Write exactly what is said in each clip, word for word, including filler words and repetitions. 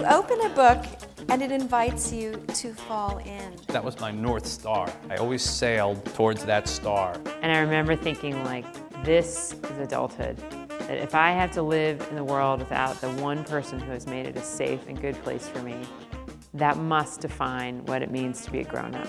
You open a book and it invites you to fall in. That was my North Star. I always sailed towards that star. And I remember thinking, like, this is adulthood. That if I have to live in the world without the one person who has made it a safe and good place for me, that must define what it means to be a grown-up.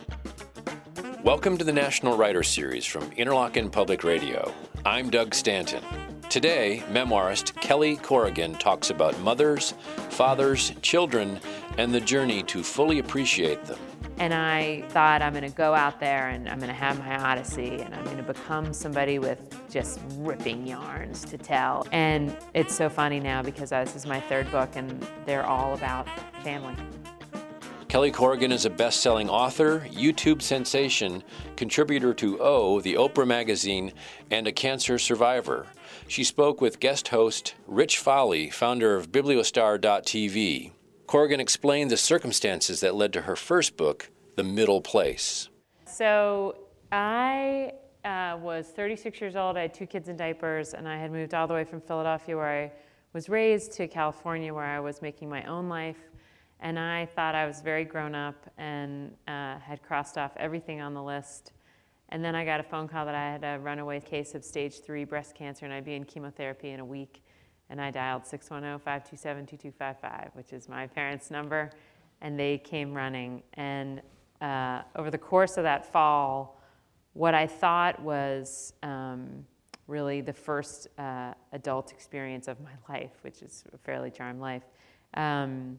Welcome to the National Writer Series from Interlochen Public Radio. I'm Doug Stanton. Today, memoirist Kelly Corrigan talks about mothers, fathers, children, and the journey to fully appreciate them. And I thought, I'm going to go out there and I'm going to have my odyssey and I'm going to become somebody with just ripping yarns to tell. And it's so funny now because this is my third book and they're all about family. Kelly Corrigan is a best-selling author, YouTube sensation, contributor to O, the Oprah magazine, and a cancer survivor. She spoke with guest host Rich Foley, founder of Bibliostar dot T V. Corrigan explained the circumstances that led to her first book, The Middle Place. So I uh, was thirty-six years old, I had two kids in diapers, and I had moved all the way from Philadelphia where I was raised to California where I was making my own life. And I thought I was very grown up and uh, had crossed off everything on the list. And then I got a phone call that I had a runaway case of stage three breast cancer and I'd be in chemotherapy in a week. And I dialed six one zero, five two seven, two two five five, which is my parents' number, and they came running. And uh, over the course of that fall, what I thought was um, really the first uh, adult experience of my life, which is a fairly charmed life, um,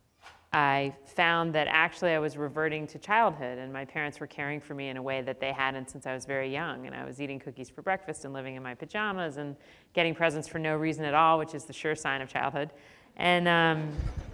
I found that actually I was reverting to childhood and my parents were caring for me in a way that they hadn't since I was very young. And I was eating cookies for breakfast and living in my pajamas and getting presents for no reason at all, which is the sure sign of childhood. And, um,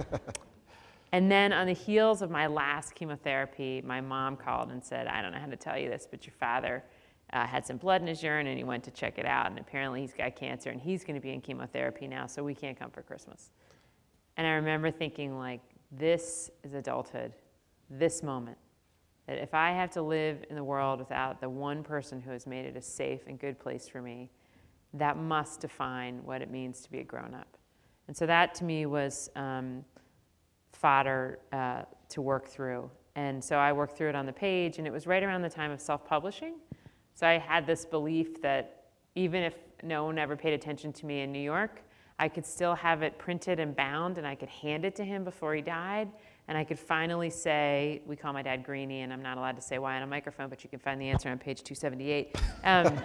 and then on the heels of my last chemotherapy, my mom called and said, I don't know how to tell you this, but your father uh, had some blood in his urine and he went to check it out. And apparently he's got cancer and he's going to be in chemotherapy now, so we can't come for Christmas. And I remember thinking, like, this is adulthood, this moment. That if I have to live in the world without the one person who has made it a safe and good place for me, that must define what it means to be a grown-up. And so that to me was um, fodder uh, to work through. And so I worked through it on the page, and it was right around the time of self-publishing. So I had this belief that even if no one ever paid attention to me in New York, I could still have it printed and bound, and I could hand it to him before he died, and I could finally say, we call my dad Greenie, and I'm not allowed to say why on a microphone, but you can find the answer on page two seventy-eight. Um,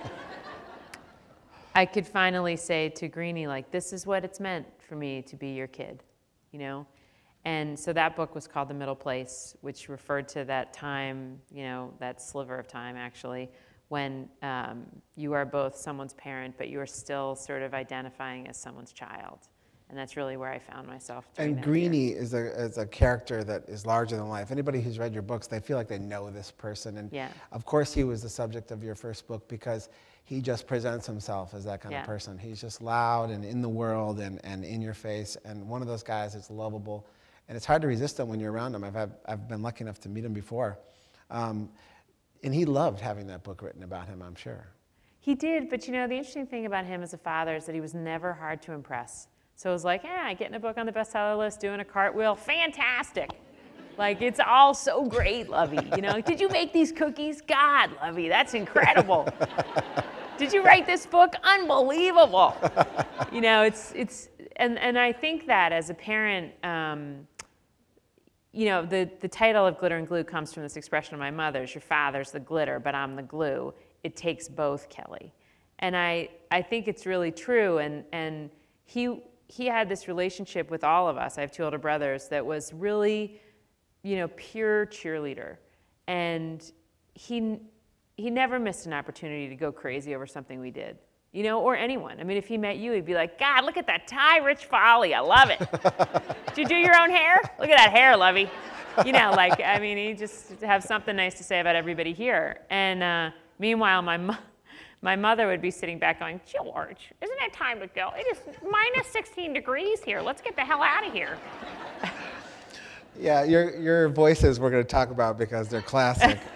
I could finally say to Greenie, like, this is what it's meant for me to be your kid, you know? And so that book was called The Middle Place, which referred to that time, you know, that sliver of time, actually, when um, you are both someone's parent, but you are still sort of identifying as someone's child. And that's really where I found myself. And Greenie is a, is a character that is larger than life. Anybody who's read your books, they feel like they know this person. And yeah. Of course he was the subject of your first book because he just presents himself as that kind yeah. of person. He's just loud and in the world and, and in your face, and one of those guys that's lovable. And it's hard to resist him when you're around him. I've, had, I've been lucky enough to meet him before. Um, And he loved having that book written about him, I'm sure. He did, but you know, the interesting thing about him as a father is that he was never hard to impress. So it was like, yeah, getting a book on the bestseller list, doing a cartwheel, fantastic. Like, it's all so great, Lovey. You know, did you make these cookies? God, Lovey, that's incredible. Did you write this book? Unbelievable. You know, it's, it's and, and I think that as a parent, um, you know, the, the title of Glitter and Glue comes from this expression of my mother's, your father's the glitter, but I'm the glue. It takes both, Kelly. And I, I think it's really true, and, and he, he had this relationship with all of us. I have two older brothers that was really, you know, pure cheerleader. And he, he never missed an opportunity to go crazy over something we did. You know, or anyone. I mean, if he met you, he'd be like, God, look at that tie, Rich Foley. I love it. Did you do your own hair? Look at that hair, Lovey. You know, like, I mean, he just have something nice to say about everybody here. And uh, meanwhile, my, mo my mother would be sitting back going, George, isn't it time to go? It is minus sixteen degrees here. Let's get the hell out of here. Yeah, your, your voices we're going to talk about because they're classic.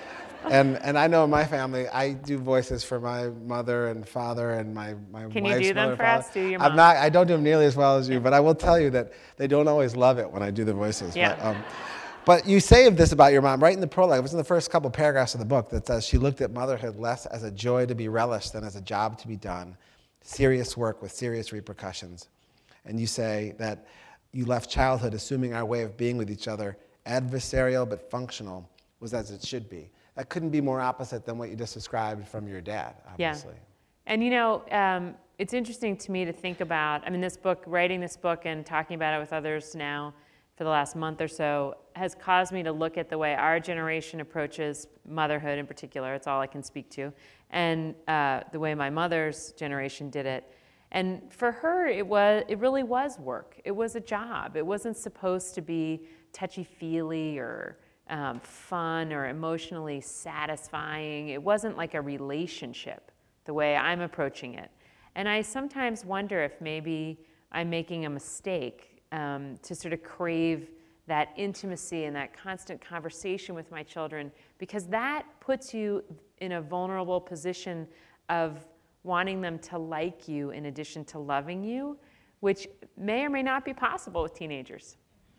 and and I know in my family, I do voices for my mother and father and my my Can you wife's do them mother for and us? father. Do your I'm mom. not. I don't do them nearly as well as you, but I will tell you that they don't always love it when I do the voices. Yeah. But, um, but you say this about your mom right in the prologue. It was in the first couple paragraphs of the book that says she looked at motherhood less as a joy to be relished than as a job to be done, serious work with serious repercussions. And you say that you left childhood assuming our way of being with each other, adversarial but functional, was as it should be. That couldn't be more opposite than what you just described from your dad, obviously. Yeah. And you know, um, it's interesting to me to think about, I mean, this book, writing this book and talking about it with others now for the last month or so has caused me to look at the way our generation approaches motherhood in particular. It's all I can speak to. And uh, the way my mother's generation did it. And for her, it was, it really was work. It was a job. It wasn't supposed to be touchy-feely or um, fun or emotionally satisfying. It wasn't like a relationship the way I'm approaching it. And I sometimes wonder if maybe I'm making a mistake um, to sort of crave that intimacy and that constant conversation with my children, because that puts you in a vulnerable position of wanting them to like you in addition to loving you, which may or may not be possible with teenagers.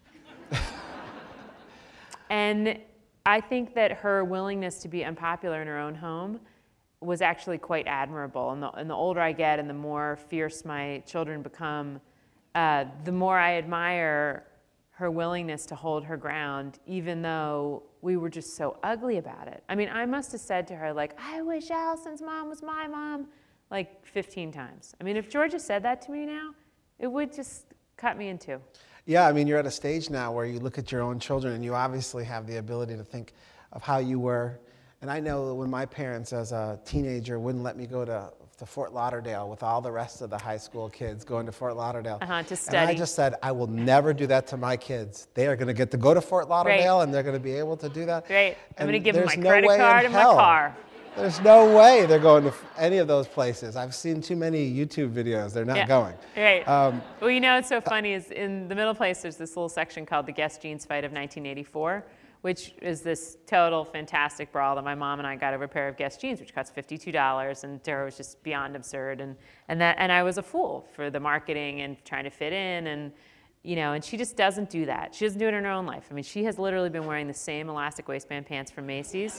And I think that her willingness to be unpopular in her own home was actually quite admirable. And the, and the older I get and the more fierce my children become, uh, the more I admire her willingness to hold her ground, even though we were just so ugly about it. I mean, I must have said to her, like, I wish Allison's mom was my mom, like fifteen times. I mean, if Georgia said that to me now, it would just cut me in two. Yeah, I mean, you're at a stage now where you look at your own children and you obviously have the ability to think of how you were. And I know that when my parents as a teenager wouldn't let me go to, to Fort Lauderdale with all the rest of the high school kids going to Fort Lauderdale. Uh-huh, to study. And I just said, I will never do that to my kids. They are going to get to go to Fort Lauderdale Right. and they're going to be able to do that. Right. I'm And going to give them there's my no credit way in card and my hell. car. There's no way they're going to f- any of those places. I've seen too many YouTube videos. They're not Yeah. going. Right. Um, well, you know, what's so funny is in the middle place, there's this little section called the Guess Jeans Fight of nineteen eighty-four, which is this total fantastic brawl that my mom and I got over a pair of Guess jeans, which cost fifty-two dollars, and to her was just beyond absurd. And, and, that, and I was a fool for the marketing and trying to fit in. And, you know, and she just doesn't do that. She doesn't do it in her own life. I mean, she has literally been wearing the same elastic waistband pants from Macy's.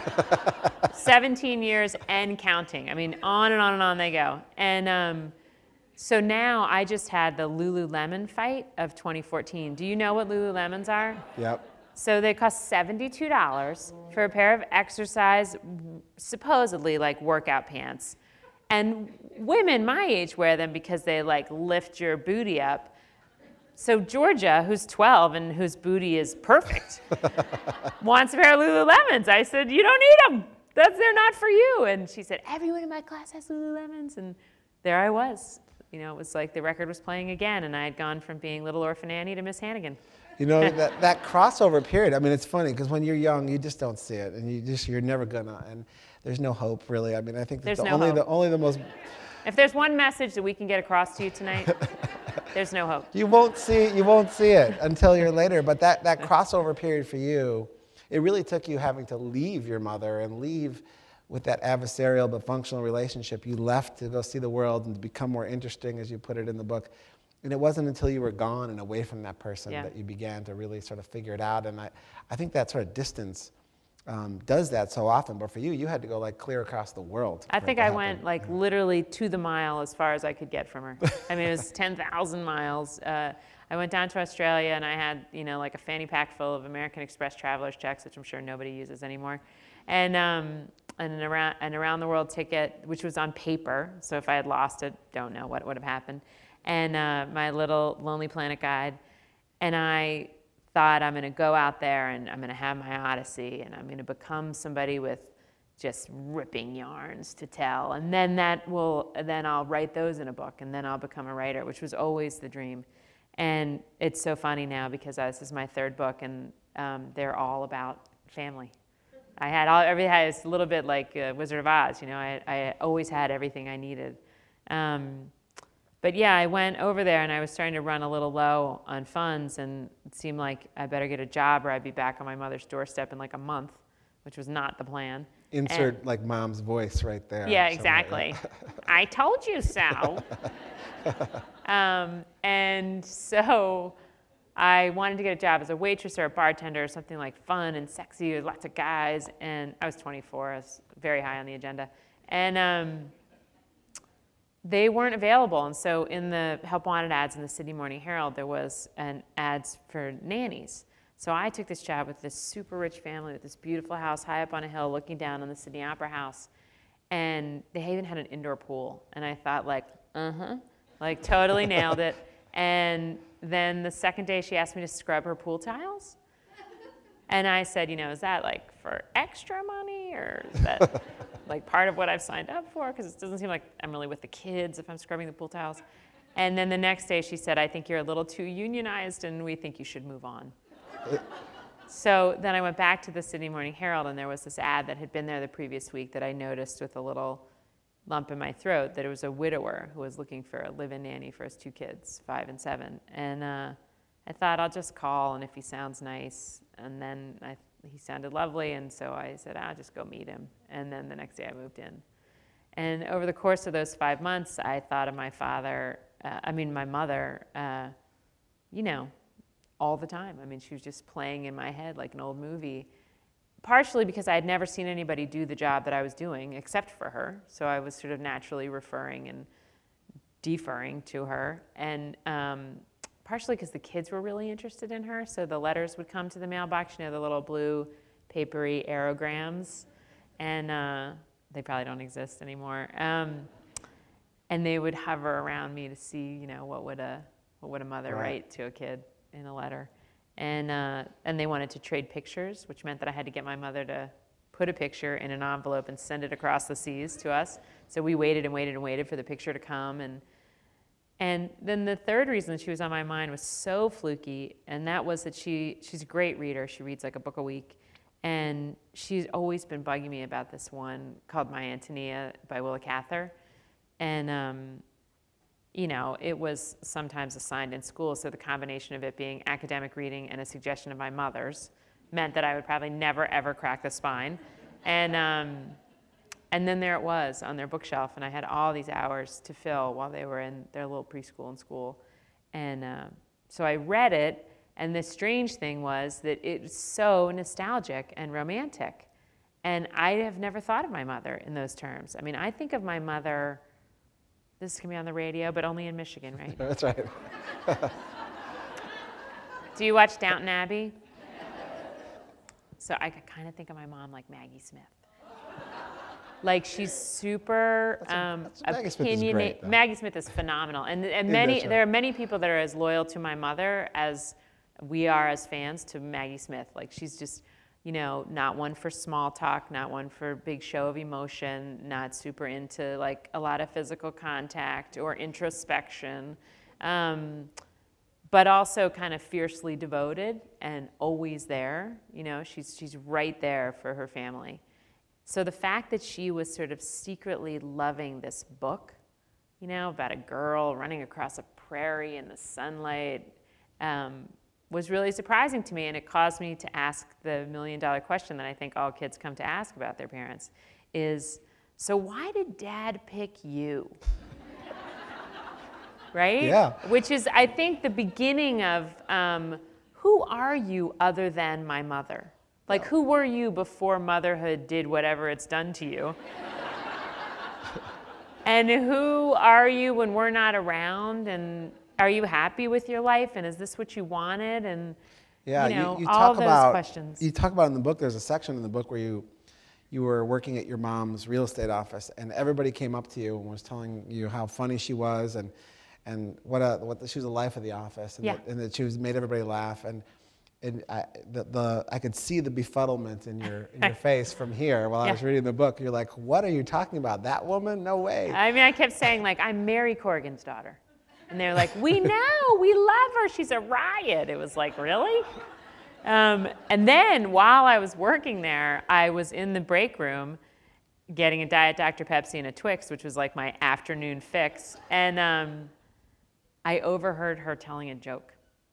seventeen years and counting. I mean, on and on and on they go. And um, so now I just had the Lululemon fight of twenty fourteen. Do you know what Lululemons are? Yep. So they cost seventy-two dollars for a pair of exercise, supposedly like workout pants. And women my age wear them because they like lift your booty up. So Georgia, who's twelve and whose booty is perfect, wants a pair of Lululemons. I said, you don't need them. That's, they're not for you. And she said, everyone in my class has Lululemons. And there I was. You know, it was like the record was playing again, and I had gone from being Little Orphan Annie to Miss Hannigan. You know, that, that crossover period, I mean, it's funny because when you're young, you just don't see it, and you just, you're never gonna, and there's no hope, really. I mean, I think that's There's the no only, hope. the only the most, If there's one message that we can get across to you tonight, there's no hope. you won't see, you won't see it until you're later, but that, that crossover period for you, it really took you having to leave your mother and leave with that adversarial but functional relationship. You left to go see the world and to become more interesting, as you put it in the book. And it wasn't until you were gone and away from that person Yeah. that you began to really sort of figure it out. And I, I think that sort of distance um, does that so often. But for you, you had to go like clear across the world. I for it think to I happen. went like literally to the mile as far as I could get from her. I mean, it was ten thousand miles. Uh, I went down to Australia and I had, you know, like a fanny pack full of American Express traveler's checks, which I'm sure nobody uses anymore. And, um, and an around, an around the world ticket, which was on paper. So if I had lost it, don't know what would have happened. And uh, my little Lonely Planet guide. And I thought, I'm going to go out there and I'm going to have my odyssey and I'm going to become somebody with just ripping yarns to tell. And then that will, then I'll write those in a book and then I'll become a writer, which was always the dream. And it's so funny now because this is my third book and um, they're all about family. I had all, everything, it's a little bit like uh, Wizard of Oz, you know, I, I always had everything I needed. Um, But yeah, I went over there and I was starting to run a little low on funds and it seemed like I better get a job or I'd be back on my mother's doorstep in like a month. which was not the plan. Insert And, like mom's voice right there. yeah, somewhere. exactly. I told you so. um, and so I wanted to get a job as a waitress or a bartender, something like fun and sexy with lots of guys. And I was twenty-four, I was very high on the agenda. And um, they weren't available. And so in the Help Wanted ads in the Sydney Morning Herald, there was an ads for nannies. So I took this job with this super rich family with this beautiful house high up on a hill looking down on the Sydney Opera House. And they even had an indoor pool. And I thought like, uh-huh, like totally nailed it. And then the second day she asked me to scrub her pool tiles. And I said, you know, is that like for extra money or is that like part of what I've signed up for? Because it doesn't seem like I'm really with the kids if I'm scrubbing the pool tiles. And then the next day she said, I think you're a little too unionized and we think you should move on. So then I went back to the Sydney Morning Herald and there was this ad that had been there the previous week that I noticed with a little lump in my throat, that it was a widower who was looking for a live-in nanny for his two kids, five and seven. And uh, I thought I'll just call and if he sounds nice, and then I, he sounded lovely, and so I said, I'll just go meet him. And then the next day I moved in. And over the course of those five months, I thought of my father, uh, I mean my mother, uh, you know, all the time. I mean, she was just playing in my head like an old movie, partially because I had never seen anybody do the job that I was doing except for her. So I was sort of naturally referring and deferring to her. And um, partially because the kids were really interested in her. So the letters would come to the mailbox, you know, the little blue papery aerograms. And uh, they probably don't exist anymore. Um, and they would hover around me to see, you know, what would a, what would a mother Right. write to a kid in a letter. And, uh, and they wanted to trade pictures, which meant that I had to get my mother to put a picture in an envelope and send it across the seas to us. So we waited and waited and waited for the picture to come. And, and then the third reason she was on my mind was so fluky, and that was that she, she's a great reader. She reads like a book a week. And she's always been bugging me about this one called My Antonia by Willa Cather. And um, you know, it was sometimes assigned in school, so the combination of it being academic reading and a suggestion of my mother's meant that I would probably never, ever crack the spine. And, um, and then there it was on their bookshelf, and I had all these hours to fill while they were in their little preschool and school. And uh, so I read it, and the strange thing was that it was so nostalgic and romantic. And I have never thought of my mother in those terms. I mean, I think of my mother, this can be on the radio, but only in Michigan, right? That's right. Do you watch Downton Abbey? So I could kind of think of my mom like Maggie Smith. Like she's super That's a- um, that's- Maggie Smith is opinionated. great, though. Maggie Smith is phenomenal, and and Yeah, many that's right. there are many people that are as loyal to my mother as we are as fans to Maggie Smith. Like she's just, you know, not one for small talk, not one for big show of emotion, not super into like a lot of physical contact or introspection, um, but also kind of fiercely devoted and always there. You know, she's she's right there for her family. So the fact that she was sort of secretly loving this book, you know, about a girl running across a prairie in the sunlight, um, was really surprising to me, and it caused me to ask the million dollar question that I think all kids come to ask about their parents is, so why did Dad pick you? Right? Yeah. Which is, I think, the beginning of um, who are you other than my mother? Like, who were you before motherhood did whatever it's done to you? And who are you when we're not around? And are you happy with your life? And is this what you wanted? And Yeah, you know, you, you all talk those about questions. You talk about in the book. There's a section in the book where you you were working at your mom's real estate office, and everybody came up to you and was telling you how funny she was, and and what a what the, she was the life of the office, and, Yeah. that, and that she was made everybody laugh, and and I the, the I could see the befuddlement in your in your face from here while I Yeah. was reading the book. You're like, what are you talking about? That woman? No way. I mean, I kept saying, like, I'm Mary Corrigan's daughter. And they're like, we know, we love her, she's a riot. It was like, really? Um, and then while I was working there, I was in the break room getting a Diet Doctor Pepsi and a Twix, which was like my afternoon fix. And um, I overheard her telling a joke.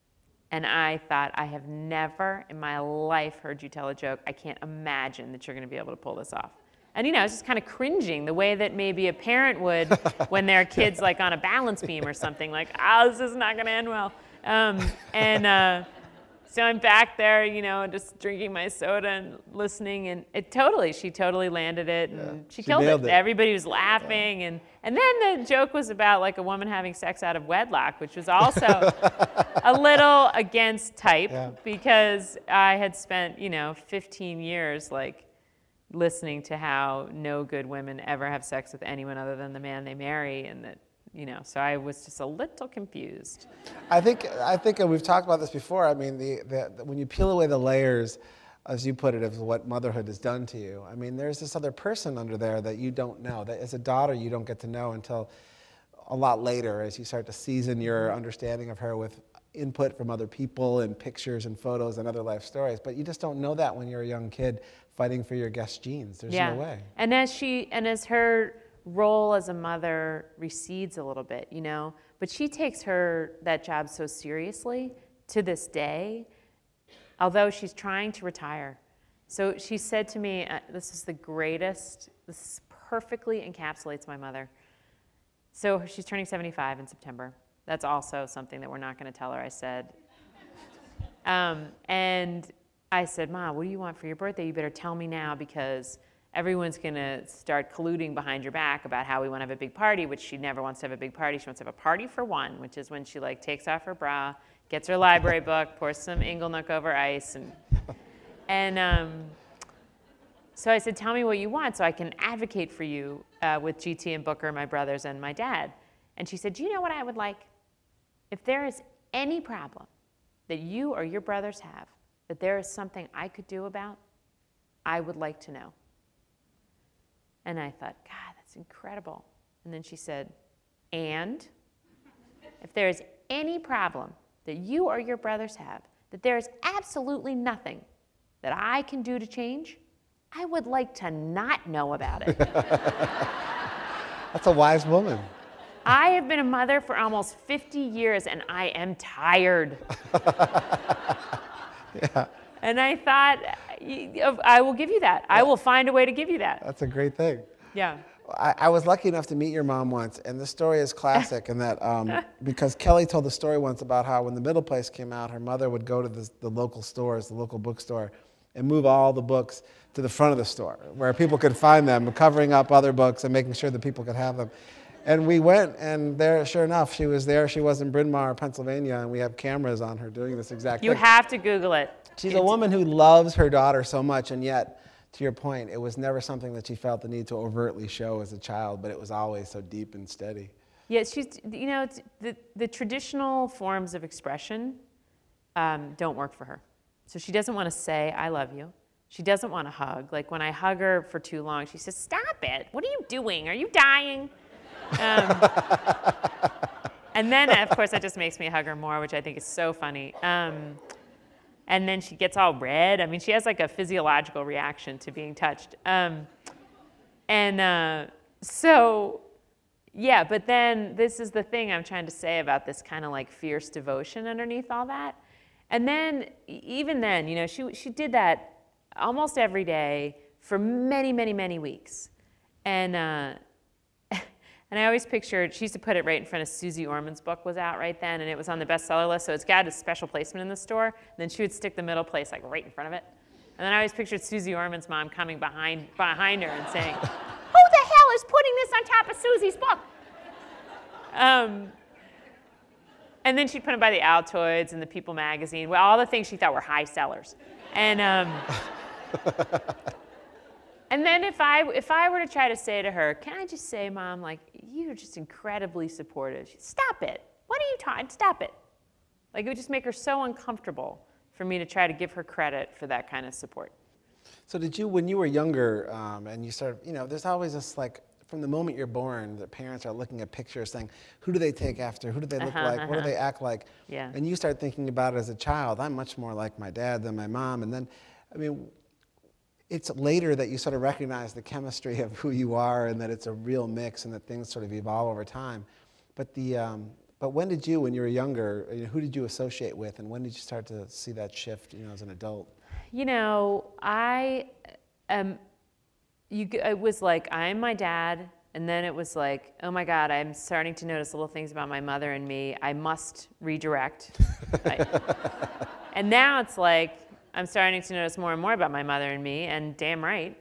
And I thought, I have never in my life heard you tell a joke. I can't imagine that you're going to be able to pull this off. And, you know, I was just kind of cringing the way that maybe a parent would when their kid's like on a balance beam or something, like, oh, this is not going to end well. Um, and uh, so I'm back there, you know, just drinking my soda and listening. And it totally, she totally landed it. And Yeah. she, She killed it. nailed it. Everybody was laughing. Yeah. And, and then the joke was about like a woman having sex out of wedlock, which was also a little against type Yeah. because I had spent, you know, fifteen years like listening to how no good women ever have sex with anyone other than the man they marry, and that, you know, so I was just a little confused. I think, I think, and we've talked about this before, I mean, the, the, the, when you peel away the layers, as you put it, of what motherhood has done to you, I mean, there's this other person under there that you don't know, that as a daughter you don't get to know until a lot later as you start to season your understanding of her with input from other people and pictures and photos and other life stories. But you just don't know that when you're a young kid fighting for your Guess jeans. There's Yeah. no way. And as she, and as her role as a mother recedes a little bit, you know, but she takes her, that job so seriously to this day, although she's trying to retire. So she said to me, uh, this is the greatest, this perfectly encapsulates my mother. So she's turning seventy-five in September. That's also something that we're not going to tell her, I said. Um, and I said, Mom, what do you want for your birthday? You better tell me now, because everyone's going to start colluding behind your back about how we want to have a big party, which she never wants to have a big party. She wants to have a party for one, which is when she like takes off her bra, gets her library book, pours some Inglenook over ice. And, and um, so I said, tell me what you want so I can advocate for you uh, with G T and Booker, my brothers, and my dad. And she said, do you know what I would like? If there is any problem that you or your brothers have, that there is something I could do about, I would like to know. And I thought, God, that's incredible. And then she said, and if there is any problem that you or your brothers have, that there is absolutely nothing that I can do to change, I would like to not know about it. That's a wise woman. I have been a mother for almost fifty years, and I am tired. Yeah. And I thought, I will give you that. I will find a way to give you that. That's a great thing. Yeah. I, I was lucky enough to meet your mom once, and the story is classic in that, um, because Kelly told the story once about how when The Middle Place came out, her mother would go to the, the local stores, the local bookstore, and move all the books to the front of the store, where people could find them, covering up other books and making sure that people could have them. And we went, and there, sure enough, she was there. She was in Bryn Mawr, Pennsylvania, and we have cameras on her doing this exact You thing. have to Google it. She's It's- a woman who loves her daughter so much, and yet, to your point, it was never something that she felt the need to overtly show as a child, but it was always so deep and steady. Yeah, she's, you know, it's, the, the traditional forms of expression um, don't work for her. So she doesn't want to say, I love you. She doesn't want to hug. Like when I hug her for too long, she says, stop it. What are you doing? Are you dying? Um, and then, of course, that just makes me hug her more, which I think is so funny. Um, and then she gets all red. I mean, she has like a physiological reaction to being touched. Um, and uh, so, yeah, but then this is the thing I'm trying to say about this kind of like fierce devotion underneath all that. And then, even then, you know, she, she did that almost every day for many, many, many weeks. And, uh, and I always pictured, she used to put it right in front of Susie Orman's book was out right then, and it was on the bestseller list, so it's got a special placement in the store. And then she would stick the middle place like right in front of it. And then I always pictured Susie Orman's mom coming behind, behind her and saying, who the hell is putting this on top of Susie's book? Um, and then she'd put them by the Altoids and the People magazine, well, all the things she thought were high sellers. And, um, and then if I, if I were to try to say to her, can I just say, Mom, like, you're just incredibly supportive. She'd, stop it. What are you talking? Stop it. Like, it would just make her so uncomfortable for me to try to give her credit for that kind of support. So did you, when you were younger, um, and you started, you know, there's always this like, from the moment you're born, the parents are looking at pictures saying, who do they take after? Who do they look Uh-huh, like? What do uh-huh. they act like? Yeah. And you start thinking about it as a child. I'm much more like my dad than my mom. And then, I mean, it's later that you sort of recognize the chemistry of who you are and that it's a real mix and that things sort of evolve over time. But the, um, But when did you, when you were younger, who did you associate with, and when did you start to see that shift, you know, as an adult? You know, I, um, you, it was like, I'm my dad, and then it was like, oh my God, I'm starting to notice little things about my mother and me. I must redirect. I, and now it's like, I'm starting to notice more and more about my mother and me, and damn right.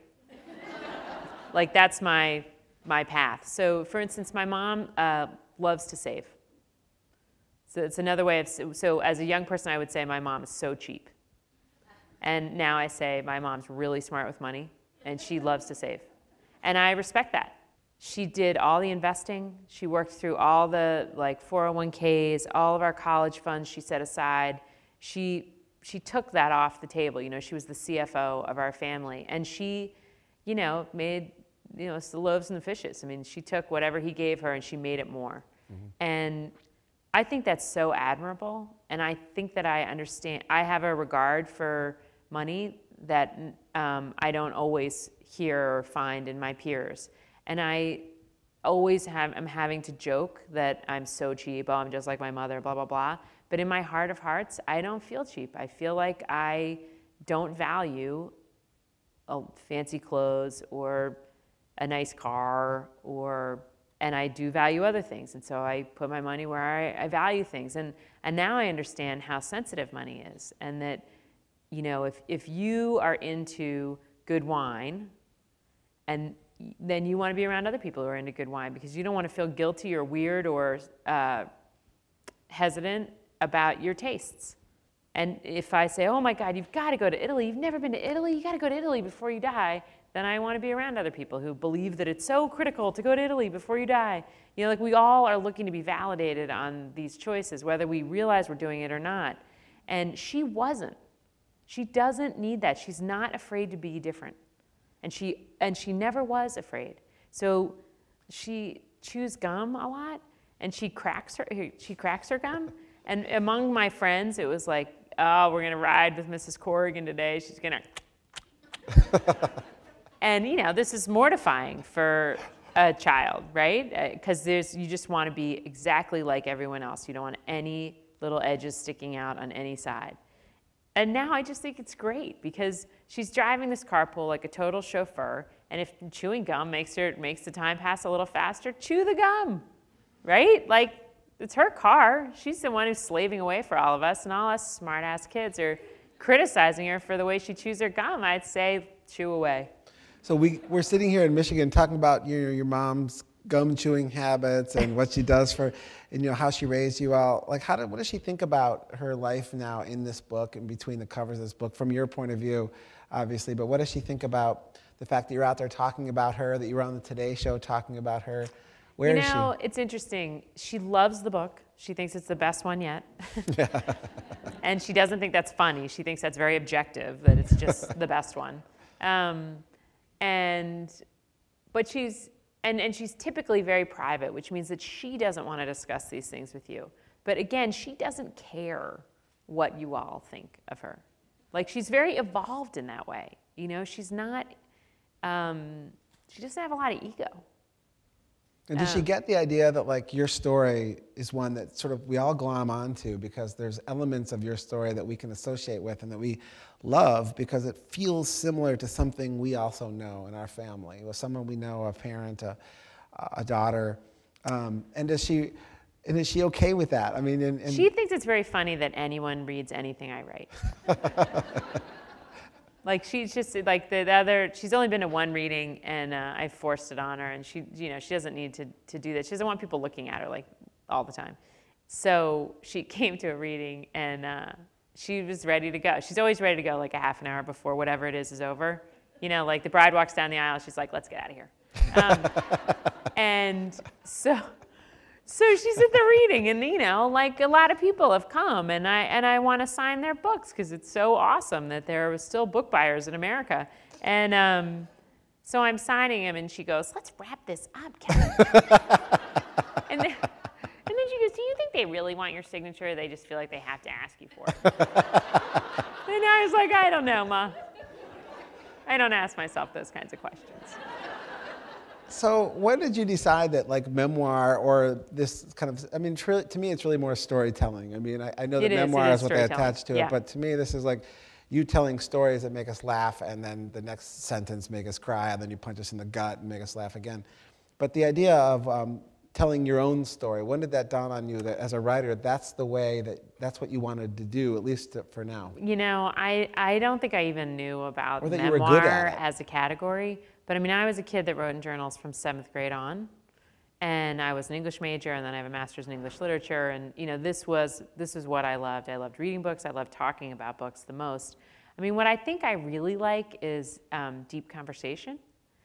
Like, that's my, my path. So, for instance, my mom uh, loves to save. So it's another way of, so as a young person, I would say my mom is so cheap. And now I say my mom's really smart with money, and she loves to save. And I respect that. She did all the investing. She worked through all the like four oh one Ks, all of our college funds she set aside. She, she took that off the table. You know, she was the C F O of our family. And she, you know, made, you know, the loaves and the fishes. I mean, she took whatever he gave her and she made it more. Mm-hmm. And I think that's so admirable, and I think that I understand, I have a regard for money that um, I don't always hear or find in my peers. And I always have, I'm having to joke that I'm so cheap, oh, I'm just like my mother, blah, blah, blah. But in my heart of hearts, I don't feel cheap. I feel like I don't value oh, fancy clothes or a nice car or and I do value other things, and so I put my money where I, I value things. And, and now I understand how sensitive money is, and that, you know, if, if you are into good wine, and then you want to be around other people who are into good wine, because you don't want to feel guilty or weird or uh, hesitant about your tastes. And if I say, oh my God, you've got to go to Italy, you've never been to Italy, you got to go to Italy before you die, then I want to be around other people who believe that it's so critical to go to Italy before you die. You know, like we all are looking to be validated on these choices, whether we realize we're doing it or not. And she wasn't. She doesn't need that. She's not afraid to be different. And she, and she never was afraid. So she chews gum a lot, and she cracks her, she cracks her gum. And among my friends, it was like, oh, we're going to ride with Missus Corrigan today. She's going to... And, you know, this is mortifying for a child, right? Because there's, you just want to be exactly like everyone else. You don't want any little edges sticking out on any side. And now I just think it's great, because she's driving this carpool like a total chauffeur, and if chewing gum makes her makes the time pass a little faster, chew the gum, right? Like, it's her car. She's the one who's slaving away for all of us, and all us smart-ass kids are criticizing her for the way she chews her gum. I'd say, chew away. So we, we're sitting here in Michigan talking about your, your mom's gum chewing habits and what she does for, and you know, how she raised you all. Like, how did, what does she think about her life now in this book and between the covers of this book, from your point of view, obviously, but what does she think about the fact that you're out there talking about her, that you were on the Today Show talking about her? Where you is know, she? It's interesting. She loves the book. She thinks it's the best one yet. And she doesn't think that's funny. She thinks that's very objective, that it's just the best one. Um, and, but she's, and, and she's typically very private, which means that she doesn't want to discuss these things with you. But again, she doesn't care what you all think of her. Like, she's very evolved in that way. You know, she's not, um, she doesn't have a lot of ego. And did she get the idea that, like, your story is one that sort of we all glom onto because there's elements of your story that we can associate with and that we love because it feels similar to something we also know in our family, with someone we know, a parent, a, a daughter. Um, and does she, and is she okay with that? I mean, and, and she thinks it's very funny that anyone reads anything I write. Like, she's just, like, the, the other, she's only been to one reading, and uh, I forced it on her, and she, you know, she doesn't need to, to do that. She doesn't want people looking at her, like, all the time. So she came to a reading, and uh, she was ready to go. She's always ready to go, like, a half an hour before whatever it is is over. You know, like, the bride walks down the aisle, she's like, let's get out of here. Um, and so... So she's at the reading, and you know, like, a lot of people have come, and I and I want to sign their books because it's so awesome that there are still book buyers in America. And um, so I'm signing them, and she goes, "Let's wrap this up, Kelly." and, then, and then she goes, "Do you think they really want your signature, or they just feel like they have to ask you for it?" And I was like, "I don't know, Ma. I don't ask myself those kinds of questions." So when did you decide that like memoir or this kind of, I mean, truly, to me, it's really more storytelling. I mean, I, I know that It is, memoir it is is what they attach to yeah. it, but to me, this is like you telling stories that make us laugh, and then the next sentence make us cry, and then you punch us in the gut and make us laugh again. But the idea of um, telling your own story, when did that dawn on you that as a writer, that's the way, that that's what you wanted to do, at least for now? You know, I, I don't think I even knew about Or that you were memoir good at it. as a category. But I mean, I was a kid that wrote in journals from seventh grade on. And I was an English major, and then I have a master's in English literature. And you know, this was, this is what I loved. I loved reading books. I loved talking about books the most. I mean, what I think I really like is um, deep conversation.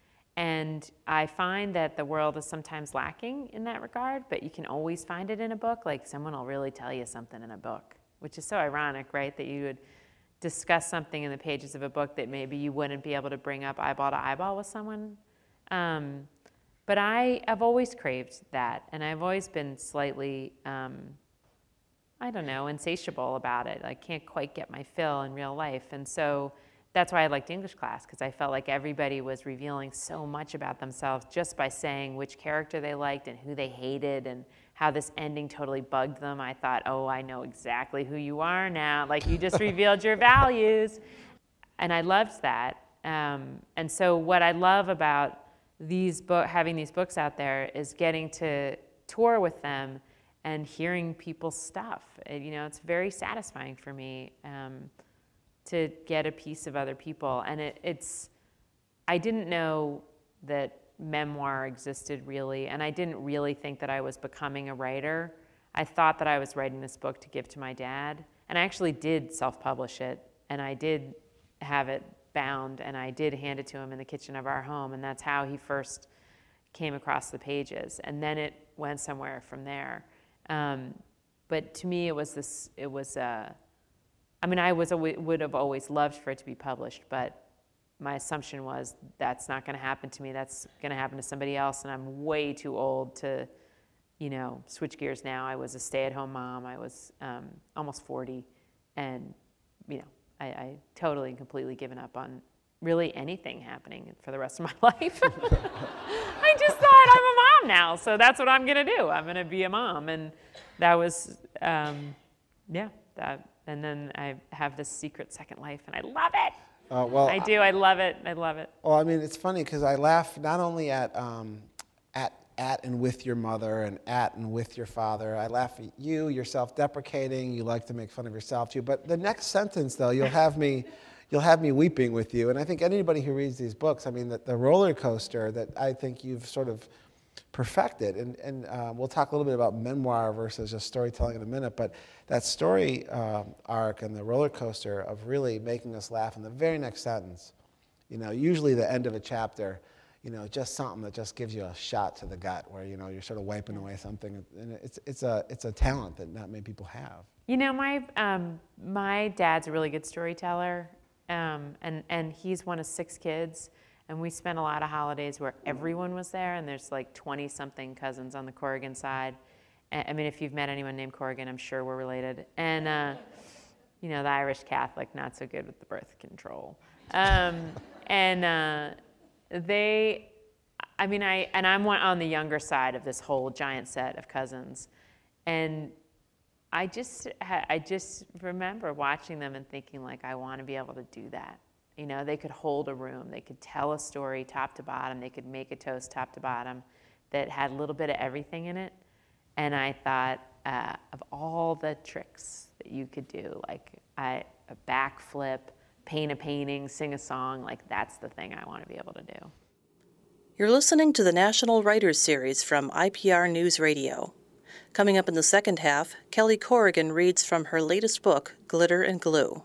And I find that the world is sometimes lacking in that regard, but you can always find it in a book. Like someone will really tell you something in a book, which is so ironic, right? That you would discuss something in the pages of a book that maybe you wouldn't be able to bring up eyeball to eyeball with someone. Um, but I have always craved that, and I've always been slightly, um, I don't know, insatiable about it. I can't quite get my fill in real life. And so that's why I liked English class, because I felt like everybody was revealing so much about themselves just by saying which character they liked and who they hated and how this ending totally bugged them. I thought, oh, I know exactly who you are now. Like, you just revealed your values. And I loved that. Um, and so what I love about these book, having these books out there is getting to tour with them and hearing people's stuff. It, you know, it's very satisfying for me um, to get a piece of other people. And it, it's, I didn't know that memoir existed really, and I didn't really think that I was becoming a writer. I thought that I was writing this book to give to my dad, and I actually did self-publish it, and I did have it bound, and I did hand it to him in the kitchen of our home, and that's how he first came across the pages, and then it went somewhere from there. Um, but to me, it was this, it was, uh, I mean, I was a, would have always loved for it to be published, but my assumption was that's not going to happen to me. That's going to happen to somebody else, and I'm way too old to, you know, switch gears now. I was a stay-at-home mom. I was um, almost forty, and, you know, I, I totally and completely given up on really anything happening for the rest of my life. I just thought, I'm a mom now, so that's what I'm going to do. I'm going to be a mom, and that was, um, yeah, that. And then I have this secret second life, and I love it. Uh, well, I do. I love it. I love it. Well, I mean, it's funny because I laugh not only at, um, at, at and with your mother and at and with your father. I laugh at you. You're self-deprecating. You like to make fun of yourself too. But the next sentence, though, you'll have me, you'll have me weeping with you. And I think anybody who reads these books, I mean, the, the roller coaster that I think you've sort of perfected. And, and uh, we'll talk a little bit about memoir versus just storytelling in a minute. But that story um, arc and the roller coaster of really making us laugh in the very next sentence, you know, usually the end of a chapter, you know, just something that just gives you a shot to the gut where, you know, you're sort of wiping away something. And it's, it's, a, it's a talent that not many people have. You know, my, um, my dad's a really good storyteller, um, and, and he's one of six kids. And we spent a lot of holidays where everyone was there, and there's like twenty-something cousins on the Corrigan side. I mean, if you've met anyone named Corrigan, I'm sure we're related. And, uh, you know, the Irish Catholic, not so good with the birth control. Um, and uh, they, I mean, I, and I'm one on the younger side of this whole giant set of cousins. And I just, I just remember watching them and thinking, like, I want to be able to do that. You know, they could hold a room, they could tell a story top to bottom, they could make a toast top to bottom that had a little bit of everything in it. And I thought, uh, of all the tricks that you could do, like I, a backflip, paint a painting, sing a song, like that's the thing I want to be able to do. You're listening to the National Writers Series from I P R News Radio. Coming up in the second half, Kelly Corrigan reads from her latest book, Glitter and Glue.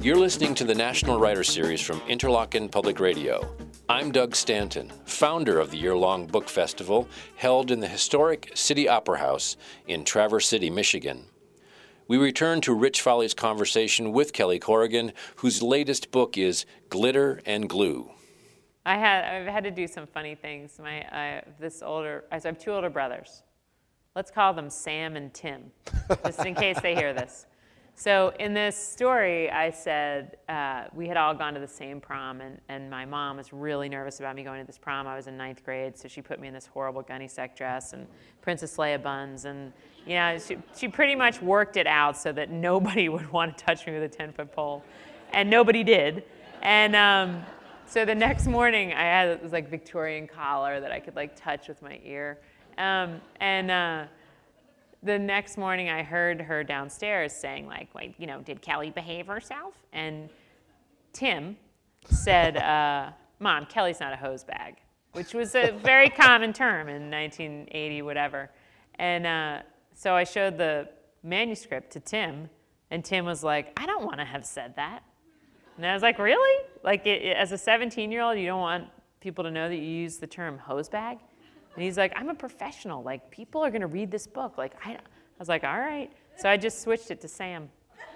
You're listening to the National Writer Series from Interlochen Public Radio. I'm Doug Stanton, founder of the year-long book festival held in the historic City Opera House in Traverse City, Michigan. We return to Rich Foley's conversation with Kelly Corrigan, whose latest book is Glitter and Glue. I had I've had to do some funny things. My I, this older I have two older brothers. Let's call them Sam and Tim, just in case they hear this. So in this story, I said uh, we had all gone to the same prom, and, and my mom was really nervous about me going to this prom. I was in ninth grade, so she put me in this horrible gunny sack dress and Princess Leia buns, and you know, she, she pretty much worked it out so that nobody would want to touch me with a ten-foot pole, and nobody did. And um, so the next morning, I had this like Victorian collar that I could like touch with my ear, um, and. Uh, The next morning, I heard her downstairs saying, like, like, you know, did Kelly behave herself? And Tim said, uh, Mom, Kelly's not a hose bag, which was a very common term in nineteen eighty, whatever. And uh, so I showed the manuscript to Tim, and Tim was like, I don't want to have said that. And I was like, really? Like, it, it, as a seventeen-year-old, you don't want people to know that you use the term hose bag? And he's like, I'm a professional. Like, people are going to read this book. Like, I, I was like, all right. So I just switched it to Sam.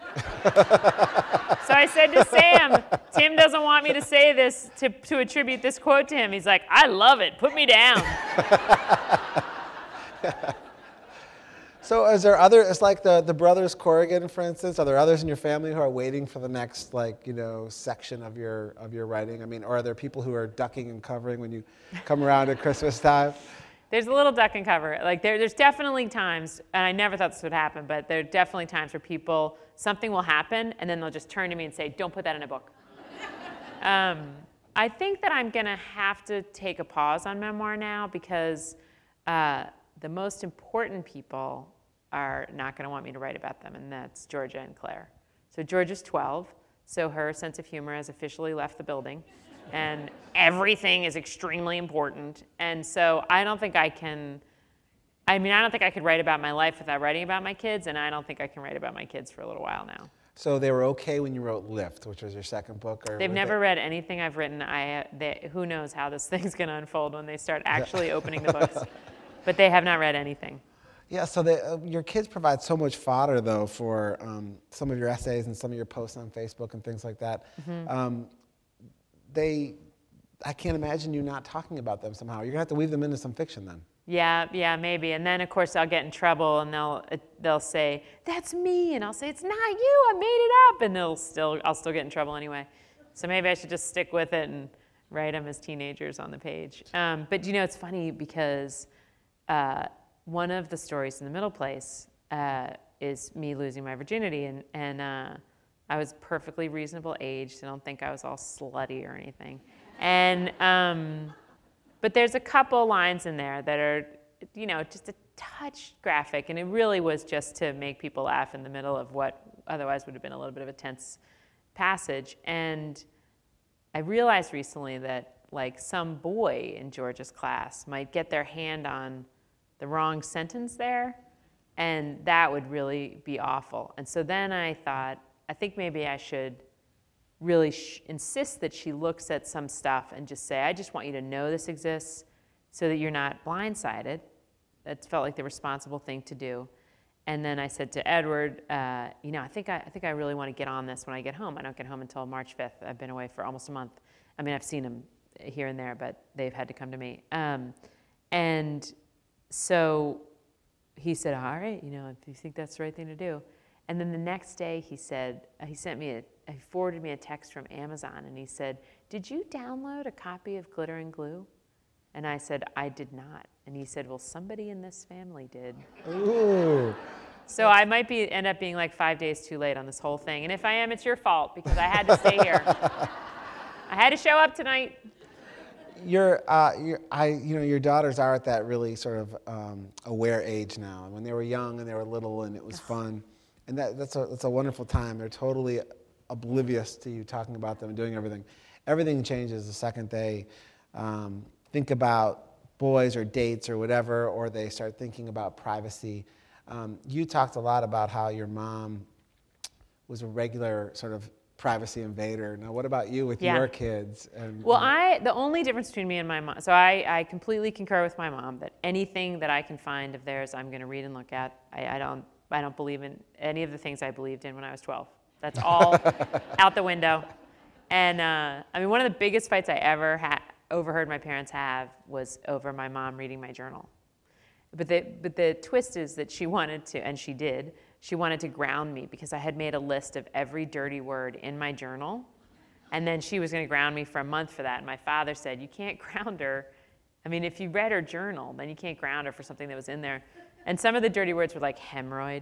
So I said to Sam, Tim doesn't want me to say this, to, to attribute this quote to him. He's like, I love it. Put me down. So is there other, it's like the, the brothers Corrigan, for instance, are there others in your family who are waiting for the next, like, you know, section of your of your writing? I mean, or are there people who are ducking and covering when you come around at Christmas time? There's a little duck and cover. Like, there, there's definitely times, and I never thought this would happen, but there are definitely times where people, something will happen, and then they'll just turn to me and say, don't put that in a book. um, I think that I'm going to have to take a pause on memoir now because uh, the most important people are not going to want me to write about them, and that's Georgia and Claire. So Georgia's twelve, so her sense of humor has officially left the building, and everything is extremely important. And so I don't think I can, I mean, I don't think I could write about my life without writing about my kids, and I don't think I can write about my kids for a little while now. So they were okay when you wrote Lift, which was your second book? Or They've never they... read anything I've written. I, they, who knows how this thing's going to unfold when they start actually opening the books. But they have not read anything. Yeah, so they, uh, your kids provide so much fodder, though, for um, some of your essays and some of your posts on Facebook and things like that. Mm-hmm. um, they, I can't imagine you not talking about them somehow. You're going to have to weave them into some fiction then. Yeah, yeah, maybe. And then, of course, I'll get in trouble, and they'll they'll say, that's me, and I'll say, it's not you, I made it up, and they'll still, I'll still get in trouble anyway. So maybe I should just stick with it and write them as teenagers on the page. Um, but, you know, it's funny because uh, one of the stories in The Middle Place uh, is me losing my virginity, and, and uh, I was perfectly reasonable aged. I don't think I was all slutty or anything. And, um, but there's a couple lines in there that are, you know, just a touch graphic, and it really was just to make people laugh in the middle of what otherwise would have been a little bit of a tense passage. And I realized recently that, like, some boy in Georgia's class might get their hand on the wrong sentence there, and that would really be awful. And so then I thought, I think maybe I should really sh- insist that she looks at some stuff and just say, I just want you to know this exists so that you're not blindsided. That felt like the responsible thing to do. And then I said to Edward, uh, you know, I think I, I think I really want to get on this when I get home. I don't get home until March fifth. I've been away for almost a month. I mean, I've seen him here and there, but they've had to come to me. Um, and so he said, all right, you know, if you think that's the right thing to do. And then the next day he said, uh, he sent me a, he forwarded me a text from Amazon, and he said, did you download a copy of Glitter and Glue? And I said, I did not. And he said, well, somebody in this family did. Ooh. So I might be end up being like five days too late on this whole thing. And if I am, it's your fault, because I had to stay here. I had to show up tonight. Your, uh, your, I, you know, your daughters are at that really sort of um, aware age now. When they were young and they were little and it was fun, and that, that's a that's a wonderful time. They're totally oblivious to you talking about them and doing everything. Everything changes the second they um, think about boys or dates or whatever, or they start thinking about privacy. Um, you talked a lot about how your mom was a regular sort of privacy invader. Now, what about you with Yeah. your kids? And, Well, and- I the only difference between me and my mom, so I, I completely concur with my mom that anything that I can find of theirs, I'm going to read and look at. I, I don't I don't believe in any of the things I believed in when I was twelve. That's all out the window. And uh, I mean, one of the biggest fights I ever had overheard my parents have was over my mom reading my journal. But the but the twist is that she wanted to, and she did. She wanted to ground me because I had made a list of every dirty word in my journal. And then she was going to ground me for a month for that. And my father said, you can't ground her. I mean, if you read her journal, then you can't ground her for something that was in there. And some of the dirty words were like hemorrhoid.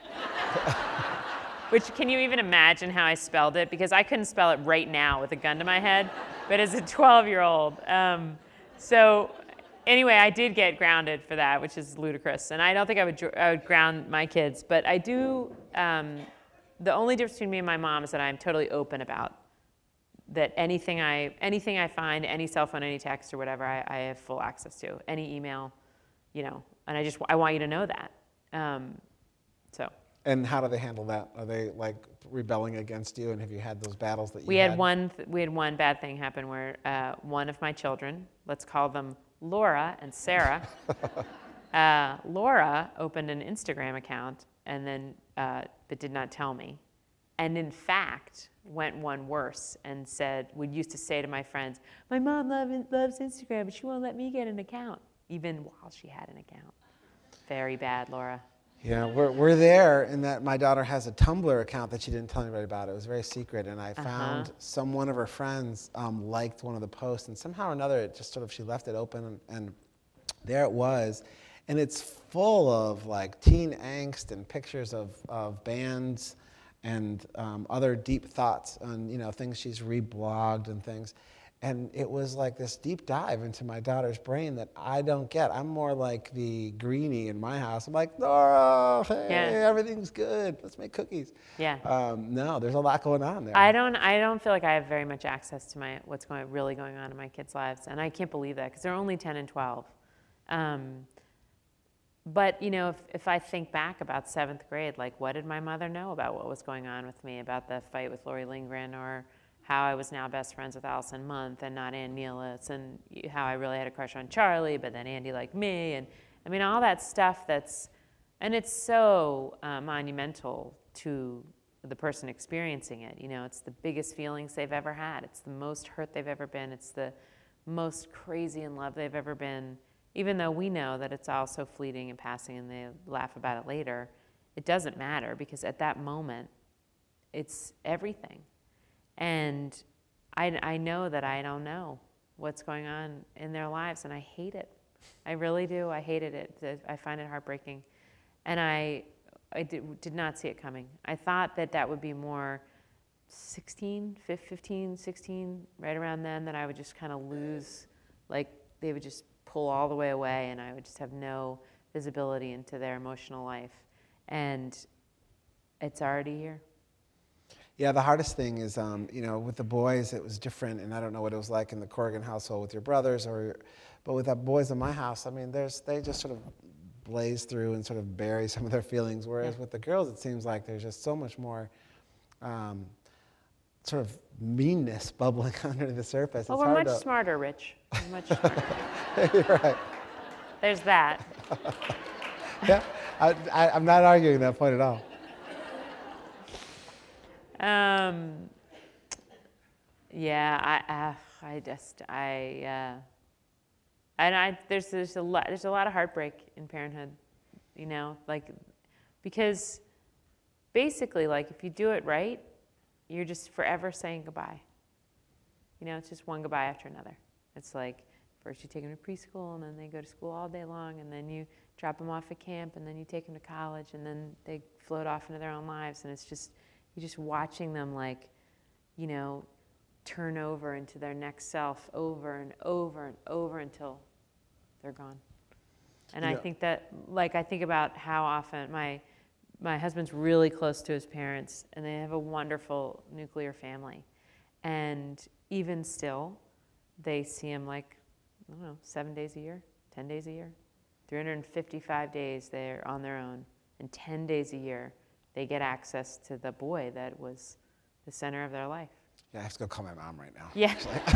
Which, can you even imagine how I spelled it? Because I couldn't spell it right now with a gun to my head. But as a twelve-year-old. Um, so anyway, I did get grounded for that, which is ludicrous. And I don't think I would, I would ground my kids. But I do, um, the only difference between me and my mom is that I'm totally open about that anything I, anything I find, any cell phone, any text or whatever, I, I have full access to. Any email, you know, and I just, I want you to know that. Um, so. And how do they handle that? Are they like rebelling against you? And have you had those battles that you We had had? one, th- we had one bad thing happen where uh, one of my children, let's call them Laura and Sarah, uh, Laura opened an Instagram account and then, uh, but did not tell me. And in fact, went one worse and said, would used to say to my friends, my mom love, loves Instagram, but she won't let me get an account, even while she had an account. Very bad, Laura. Yeah, we're, we're there in that my daughter has a Tumblr account that she didn't tell anybody about. It was very secret, and I Uh-huh. found some one of her friends um, liked one of the posts, and somehow or another, it just sort of, she left it open, and, and there it was. And it's full of like teen angst and pictures of, of bands and um, other deep thoughts on, you know, things she's reblogged and things. And it was like this deep dive into my daughter's brain that I don't get. I'm more like the greenie in my house. I'm like, Nora, hey, Yeah. everything's good. Let's make cookies. Yeah. Um, no, there's a lot going on there. I don't. I don't feel like I have very much access to my what's going really going on in my kids' lives, and I can't believe that because they're only ten and twelve. Um, but you know, if if I think back about seventh grade, like what did my mother know about what was going on with me, about the fight with Lori Lindgren, or how I was now best friends with Allison Month and not Ann Neelitz, and how I really had a crush on Charlie, but then Andy liked me, and I mean all that stuff. That's and it's so uh, monumental to the person experiencing it. You know, it's the biggest feelings they've ever had. It's the most hurt they've ever been. It's the most crazy in love they've ever been. Even though we know that it's all so fleeting and passing and they laugh about it later, it doesn't matter because at that moment, it's everything. And I, I know that I don't know what's going on in their lives, and I hate it. I really do. I hated it. I find it heartbreaking. And I, I did, did not see it coming. I thought that that would be more sixteen, fifteen, sixteen, right around then, that I would just kind of lose, like they would just pull all the way away and I would just have no visibility into their emotional life. And it's already here. Yeah, the hardest thing is, um, you know, with the boys, it was different, and I don't know what it was like in the Corrigan household with your brothers, or, but with the boys in my house, I mean, there's they just sort of blaze through and sort of bury some of their feelings, whereas with the girls, it seems like there's just so much more um, sort of meanness bubbling under the surface. Well, it's we're hard much to... smarter, Rich. We're much smarter. You're right. There's that. Yeah, I, I, I'm not arguing that point at all. Um, yeah, I, uh, I just, I, uh, and I, there's, there's a lot, there's a lot of heartbreak in parenthood, you know, like, because basically, like, if you do it right, you're just forever saying goodbye. You know, it's just one goodbye after another. It's like, first you take them to preschool, and then they go to school all day long, and then you drop them off at camp, and then you take them to college, and then they float off into their own lives, and it's just, you're just watching them, like, you know, turn over into their next self over and over and over until they're gone. And Yeah. I think that, like, I think about how often my my husband's really close to his parents, and they have a wonderful nuclear family. And even still, they see him like, I don't know, seven days a year, ten days a year. three hundred fifty-five days they're on their own, and ten days a year they get access to the boy that was the center of their life. Yeah, I have to go call my mom right now. Yeah.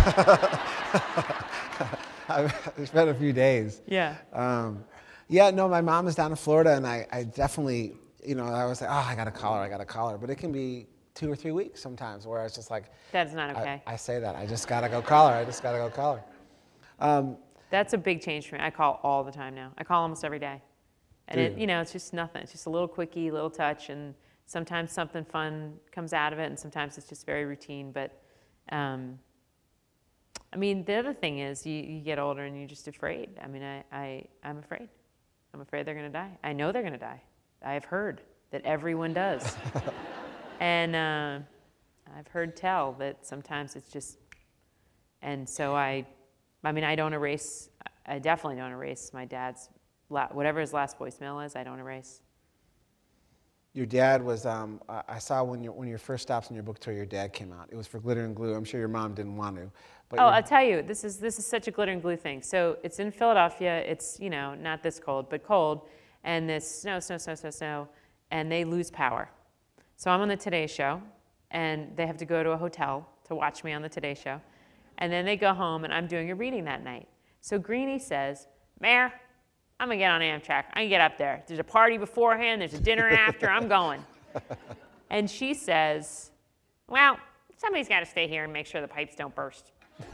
It's been a few days. Yeah. Um, yeah, no, my mom is down in Florida, and I, I definitely, you know, I was like, oh, I got to call her, I got to call her. But it can be two or three weeks sometimes where I was just like. That's not okay. I, I say that. I just got to go call her. I just got to go call her. Um, That's a big change for me. I call all the time now. I call almost every day. And it, you know, it's just nothing. It's just a little quickie, little touch, and sometimes something fun comes out of it, and sometimes it's just very routine. But, um, I mean, the other thing is you, you get older and you're just afraid. I mean, I, I, I'm afraid. I'm afraid they're going to die. I know they're going to die. I've heard that everyone does. And uh, I've heard tell that sometimes it's just, and so I, I mean, I don't erase, I definitely don't erase my dad's, la whatever his last voicemail is, I don't erase. Your dad was, um, I saw when, your when your first stops in your book tour, your dad came out. It was for Glitter and Glue. I'm sure your mom didn't want to. But oh, I'll tell you, this is, this is such a Glitter and Glue thing. So it's in Philadelphia. It's, you know, not this cold, but cold. And this snow, snow, snow, snow, snow. And they lose power. So I'm on the Today Show, and they have to go to a hotel to watch me on the Today Show. And then they go home, and I'm doing a reading that night. So Greenie says, Mayor, I'm going to get on Amtrak. I can get up there. There's a party beforehand. There's a dinner after. I'm going. And she says, well, somebody's got to stay here and make sure the pipes don't burst.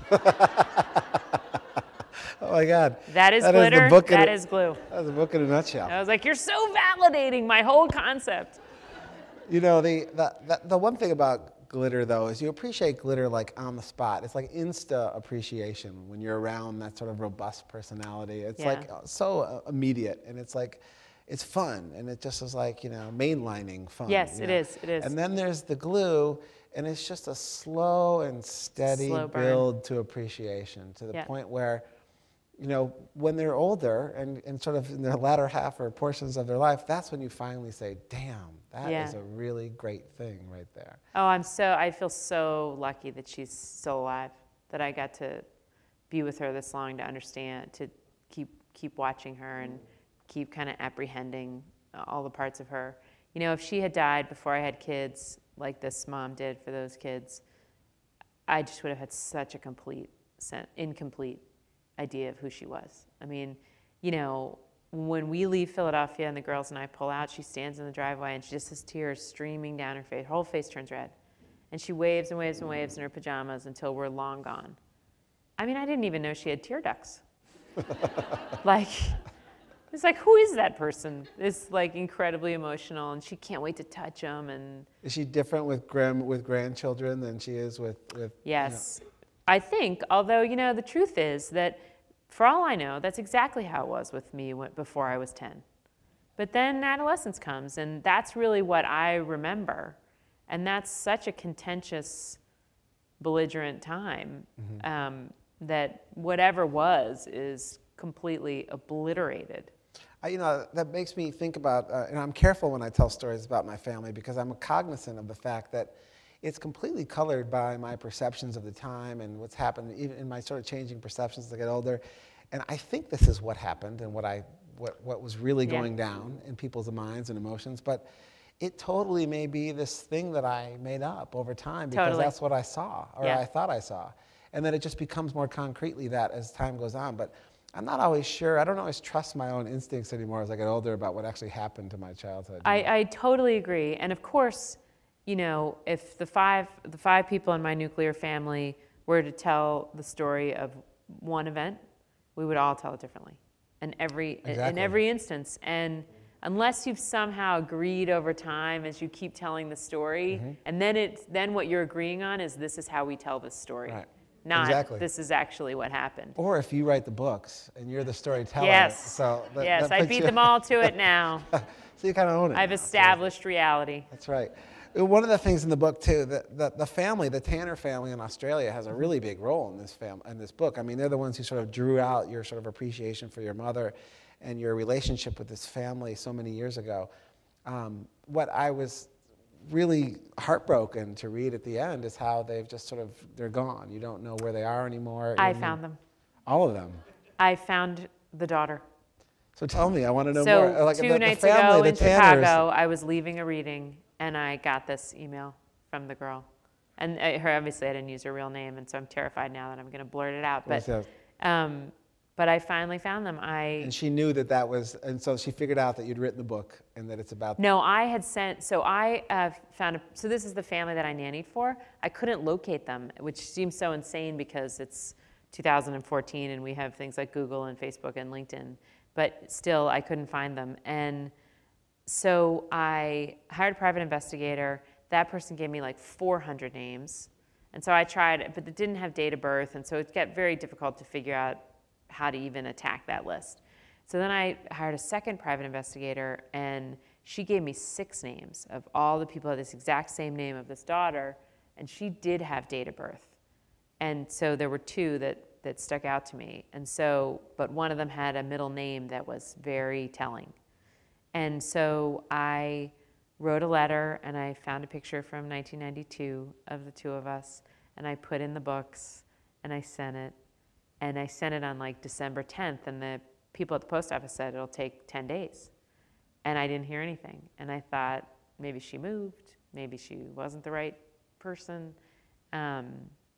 Oh, my God. That is that glitter. Is the book that a, is glue. That's a book in a nutshell. I was like, you're so validating my whole concept. You know, the, the, the, the one thing about glitter, though, is you appreciate glitter like on the spot. It's like insta appreciation when you're around that sort of robust personality. It's Yeah. like so uh, immediate, and it's like, it's fun, and it just is like, you know, mainlining fun. Yes, you it know? is, it is. And then there's the glue, and it's just a slow and steady Slow burn. build to appreciation, to the Yeah. point where, you know, when they're older and, and sort of in their latter half or portions of their life, that's when you finally say, damn, that Yeah. is a really great thing right there. Oh, I'm so, I feel so lucky that she's still alive, that I got to be with her this long to understand, to keep, keep watching her and keep kind of apprehending all the parts of her. You know, if she had died before I had kids, like this mom did for those kids, I just would have had such a complete, incomplete idea of who she was. I mean, you know, when we leave Philadelphia and the girls and I pull out, she stands in the driveway and she just has tears streaming down her face. Her whole face turns red. And she waves and waves and waves in her pajamas until we're long gone. I mean, I didn't even know she had tear ducts. Like, it's like, who is that person? It's like incredibly emotional, and she can't wait to touch them. And is she different with grand, with grandchildren than she is with, with yes. You know? I think, although, you know, the truth is that for all I know, that's exactly how it was with me before I was ten. But then adolescence comes, and that's really what I remember. And that's such a contentious, belligerent time mm-hmm. um, that whatever was is completely obliterated. I, you know, that makes me think about, uh, and I'm careful when I tell stories about my family because I'm cognizant of the fact that it's completely colored by my perceptions of the time and what's happened, even in my sort of changing perceptions as I get older. And I think this is what happened and what I, what, what was really yeah. going down in people's minds and emotions. But it totally may be this thing that I made up over time because totally. That's what I saw or yeah. I thought I saw. And then it just becomes more concretely that as time goes on. But I'm not always sure. I don't always trust my own instincts anymore as I get older about what actually happened to my childhood. I, I totally agree. And of course, you know, if the five, the five people in my nuclear family were to tell the story of one event, we would all tell it differently in every, exactly. in every instance. And unless you've somehow agreed over time as you keep telling the story, mm-hmm. and then, it, then what you're agreeing on is this is how we tell this story. Right. Not exactly. this is actually what happened. Or if you write the books and you're the storyteller. Yes. So that, yes, that I beat you... them all to it now. So you kind of own it. I've now, established so. reality. That's right. One of the things in the book too, the, the, the family, the Tanner family in Australia has a really big role in this fam in this book. I mean, they're the ones who sort of drew out your sort of appreciation for your mother and your relationship with this family so many years ago. Um, what I was really heartbroken to read at the end is how they've just sort of, they're gone. You don't know where they are anymore. I you found them. All of them? I found the daughter. So tell me, I want to know so more. Like two the, nights the family, ago the in Tanners. Chicago, I was leaving a reading, and I got this email from the girl. And I, her, obviously I didn't use her real name, and so I'm terrified now that I'm going to blurt it out. But, What's um, but I finally found them. I And she knew that that was, and so she figured out that you'd written the book and that it's about. No, I had sent, so I uh, found, a, so this is the family that I nannied for. I couldn't locate them, which seems so insane because it's two thousand fourteen and we have things like Google and Facebook and LinkedIn, but still I couldn't find them. And so I hired a private investigator. That person gave me like four hundred names. And so I tried, but it didn't have date of birth, and so it got very difficult to figure out how to even attack that list. So then I hired a second private investigator, and she gave me six names of all the people who had this exact same name of this daughter, and she did have date of birth. And so there were two that, that stuck out to me. And so, but one of them had a middle name that was very telling. And so I wrote a letter, and I found a picture from nineteen ninety-two of the two of us, and I put in the books, and I sent it. And I sent it on like December tenth, and the people at the post office said it'll take ten days. And I didn't hear anything. And I thought maybe she moved, maybe she wasn't the right person. Um,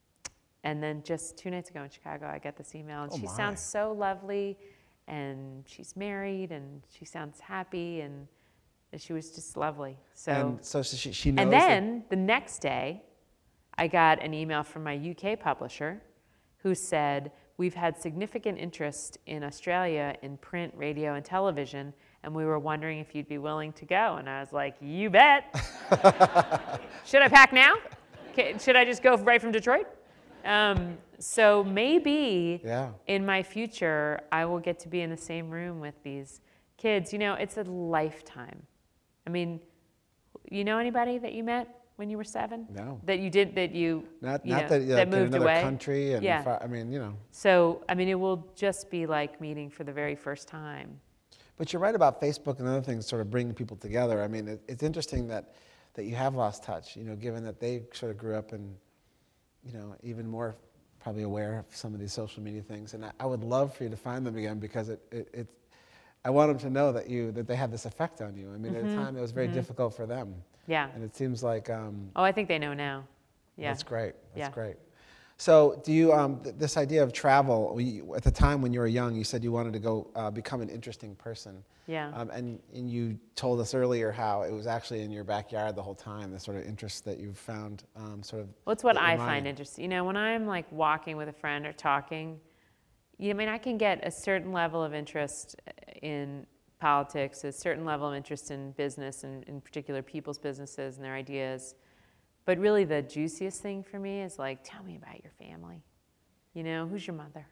and then just two nights ago in Chicago, I got this email, and Oh she my. sounds so lovely, and she's married, and she sounds happy, and she was just lovely. So, And so she, she knows. and that- then the next day, I got an email from my U K publisher who said, we've had significant interest in Australia in print, radio, and television, and we were wondering if you'd be willing to go. And I was like, you bet. Should I pack now? Okay, should I just go right from Detroit? Um, so maybe Yeah. in my future, I will get to be in the same room with these kids. You know, it's a lifetime. I mean, you know anybody that you met when you were seven? No. That you did, that you, Not, you not know, that, yeah, that like in moved another away? country and Yeah. far, I mean, you know. So, I mean, it will just be like meeting for the very first time. But you're right about Facebook and other things sort of bringing people together. I mean, it, it's interesting that, that you have lost touch, you know, given that they sort of grew up and, you know, even more probably aware of some of these social media things. And I, I would love for you to find them again because it, it, it I want them to know that you, that they have this effect on you. I mean, Mm-hmm. at a time it was very Mm-hmm. difficult for them. Yeah. And it seems like, um, Oh, I think they know now. Yeah. that's great, that's Yeah. great. So do you, um, th- this idea of travel, we, at the time when you were young, you said you wanted to go uh, become an interesting person. Yeah. Um, and, and you told us earlier how it was actually in your backyard the whole time, the sort of interest that you've found um, sort of. Well, it's what that I you're find mining. interesting. You know, when I'm like walking with a friend or talking, you know, I mean, I can get a certain level of interest in politics, a certain level of interest in business, and in particular people's businesses and their ideas. But really the juiciest thing for me is like, tell me about your family. You know, who's your mother?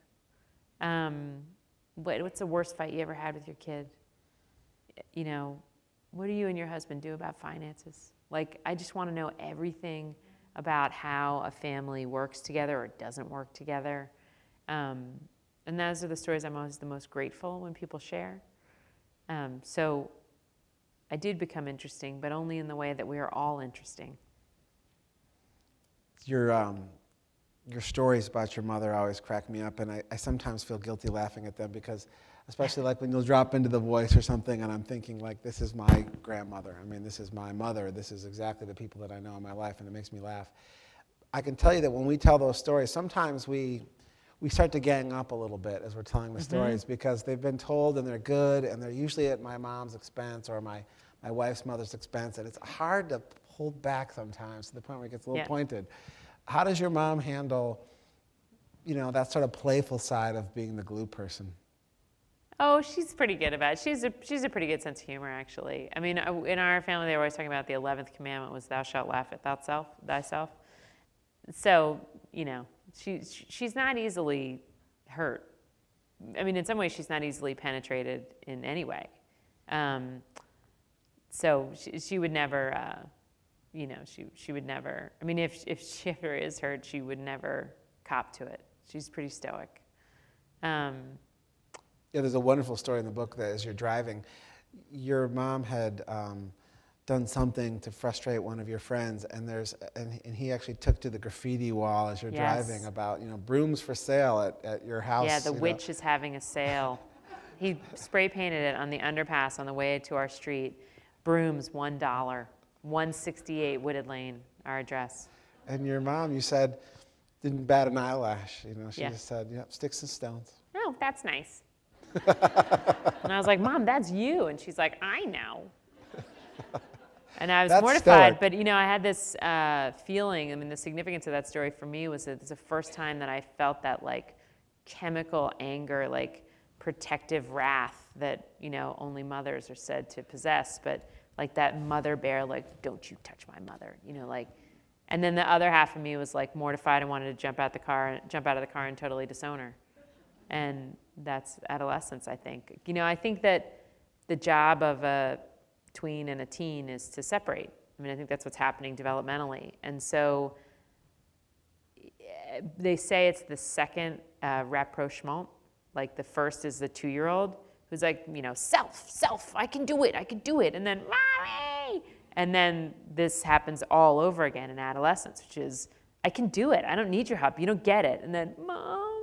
Um, what, what's the worst fight you ever had with your kid? You know, what do you and your husband do about finances? Like, I just want to know everything about how a family works together or doesn't work together. Um, and those are the stories I'm always the most grateful when people share. Um, so I did become interesting, but only in the way that we are all interesting. Your, um, your stories about your mother always crack me up, and I, I sometimes feel guilty laughing at them because, especially like when you'll drop into The Voice or something, and I'm thinking like, this is my grandmother. I mean, this is my mother. This is exactly the people that I know in my life, and it makes me laugh. I can tell you that when we tell those stories, sometimes we, we start to gang up a little bit as we're telling the Mm-hmm. stories because they've been told and they're good, and they're usually at my mom's expense or my, my wife's mother's expense, and it's hard to hold back sometimes to the point where it gets a little Yeah. pointed. How does your mom handle, you know, that sort of playful side of being the glue person? Oh, she's pretty good about it. She's a, she's a pretty good sense of humor, actually. I mean, uh, in our family, they were always talking about the eleventh commandment was thou shalt laugh at thyself, thyself. So, you know, she, she's not easily hurt. I mean, in some ways, she's not easily penetrated in any way. Um, so she, she would never, uh, you know, she, she would never, I mean, if, if she ever is hurt, she would never cop to it. She's pretty stoic. Um, Yeah, there's a wonderful story in the book that as you're driving, your mom had um, done something to frustrate one of your friends, and there's and, and he actually took to the graffiti wall as you're Yes. driving about, you know, brooms for sale at, at your house. Yeah, the you know. witch is having a sale. He spray painted it on the underpass on the way to our street. Brooms, one dollar. one sixty-eight Wooded Lane, our address. And your mom, you said, didn't bat an eyelash. You know, she Yeah. just said, "Yep, sticks and stones." Oh, that's nice. And I was like, Mom, that's you. And she's like, I know. And I was That's mortified, stoic. but you know, I had this uh, feeling. I mean, the significance of that story for me was that it's the first time that I felt that like chemical anger, like protective wrath that, you know, only mothers are said to possess, but like that mother bear, like, don't you touch my mother, you know, like, and then the other half of me was like mortified and wanted to jump out the car, jump out of the car and totally disown her. And that's adolescence, I think. You know, I think that the job of a tween and a teen is to separate. I mean, I think that's what's happening developmentally. And so they say it's the second uh, rapprochement. Like the first is the two-year-old who's like, you know, self, self, I can do it, I can do it. And then, mommy. And then this happens all over again in adolescence, which is, I can do it. I don't need your help. You don't get it. And then, mom.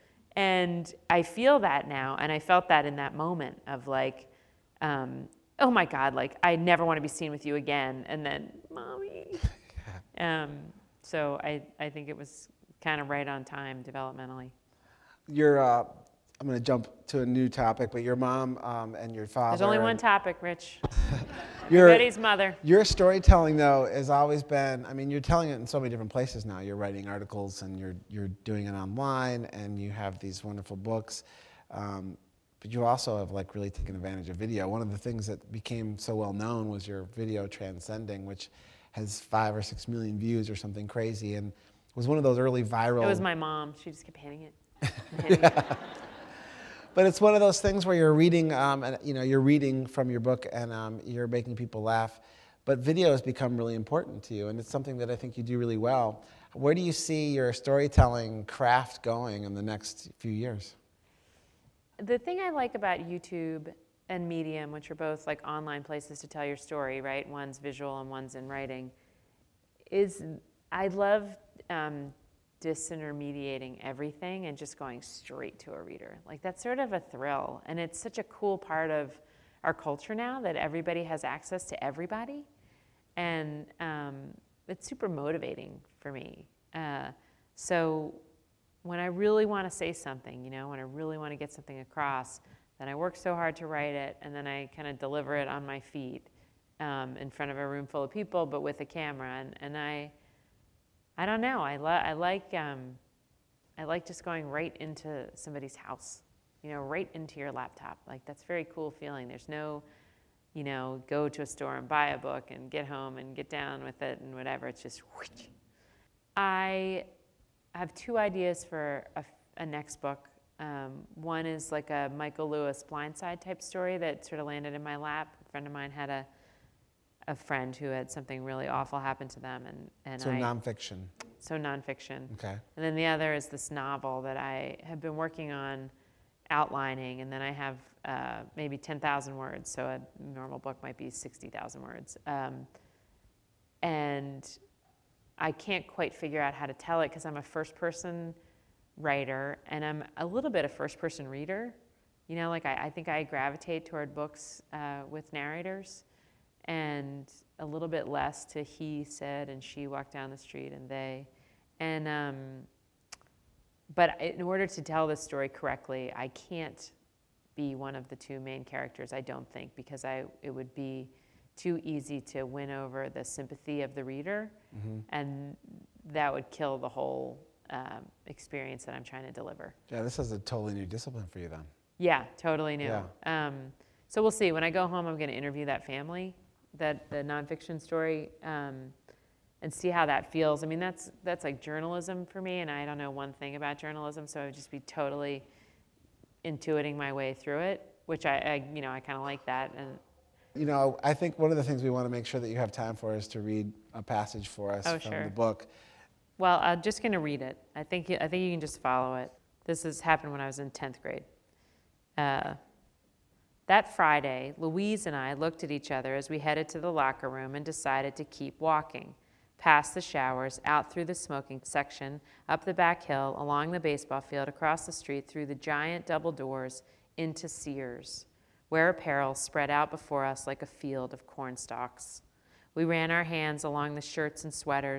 And I feel that now. And I felt that in that moment of like, um, oh my God, like I never want to be seen with you again. And then, mommy. um, so I, I think it was kind of right on time developmentally. Your, uh, I'm going to jump to a new topic, but your mom um, and your father. There's only one and- topic, Rich. Your, Betty's mother. Your storytelling, though, has always been, I mean, you're telling it in so many different places now. You're writing articles and you're, you're doing it online and you have these wonderful books. Um, but you also have like really taken advantage of video. One of the things that became so well known was your video Transcending, which has five or six million views or something crazy, and was one of those early viral. It was my mom. She just kept hitting it. Hitting it. But it's one of those things where you're reading, um, and you know, you're reading from your book, and um, you're making people laugh. But video has become really important to you, and it's something that I think you do really well. Where do you see your storytelling craft going in the next few years? The thing I like about YouTube and Medium, which are both like online places to tell your story, right? One's visual and one's in writing, is I love um, disintermediating everything and just going straight to a reader. Like that's sort of a thrill. And it's such a cool part of our culture now that everybody has access to everybody. And um, it's super motivating for me. Uh, so when I really want to say something, you know, when I really want to get something across, then I work so hard to write it, and then I kind of deliver it on my feet um, in front of a room full of people, but with a camera. And, and I, I don't know. I, li- I like, um, I like just going right into somebody's house, you know, right into your laptop. Like that's a very cool feeling. There's no, you know, go to a store and buy a book and get home and get down with it and whatever. It's just, whoosh. I have two ideas for a, a next book. Um, one is like a Michael Lewis Blindside type story that sort of landed in my lap. A friend of mine had a a friend who had something really awful happen to them, and and So I, nonfiction. So nonfiction. Okay. And then the other is this novel that I have been working on outlining, and then I have uh, maybe ten thousand words. So a normal book might be sixty thousand words, um, and I can't quite figure out how to tell it because I'm a first-person writer and I'm a little bit a first-person reader. You know, like I, I think I gravitate toward books uh, with narrators, and a little bit less to he said and she walked down the street and they. And um, but in order to tell this story correctly, I can't be one of the two main characters, I don't think, because I it would be too easy to win over the sympathy of the reader, mm-hmm. and that would kill the whole um, experience that I'm trying to deliver. Yeah, this is a totally new discipline for you then. Yeah, totally new. Yeah. Um, so we'll see. When I go home, I'm going to interview that family, that the nonfiction story, um, and see how that feels. I mean, that's that's like journalism for me, and I don't know one thing about journalism, so I would just be totally intuiting my way through it, which I, I you know, I kind of like that. And you know, I think one of the things we want to make sure that you have time for is to read a passage for us oh, from sure. the book. Well, I'm just going to read it. I think I think you can just follow it. This has happened when I was in tenth grade. Uh, that Friday, Louise and I looked at each other as we headed to the locker room and decided to keep walking, past the showers, out through the smoking section, up the back hill, along the baseball field, across the street, through the giant double doors, into Sears, where apparel spread out before us like a field of corn stalks. We ran our hands along the shirts and sweaters,